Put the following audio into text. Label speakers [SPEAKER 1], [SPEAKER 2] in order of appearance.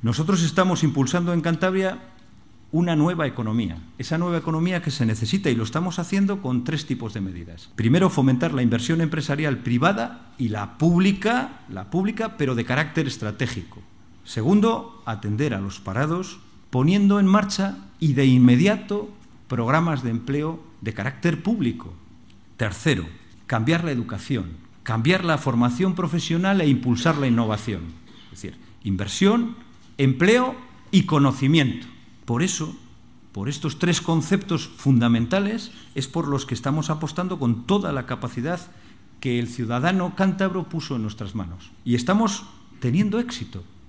[SPEAKER 1] Nosotros estamos impulsando en Cantabria una nueva economía, esa nueva economía que se necesita, y lo estamos haciendo con 3 tipos de medidas. Primero, fomentar la inversión empresarial privada y la pública, pero de carácter estratégico. Segundo, atender a los parados, poniendo en marcha y de inmediato programas de empleo de carácter público. Tercero, cambiar la educación, cambiar la formación profesional e impulsar la innovación. Es decir, inversión, empleo y conocimiento. Por eso, por estos 3 conceptos fundamentales, es por los que estamos apostando con toda la capacidad que el ciudadano cántabro puso en nuestras manos. Y estamos teniendo éxito.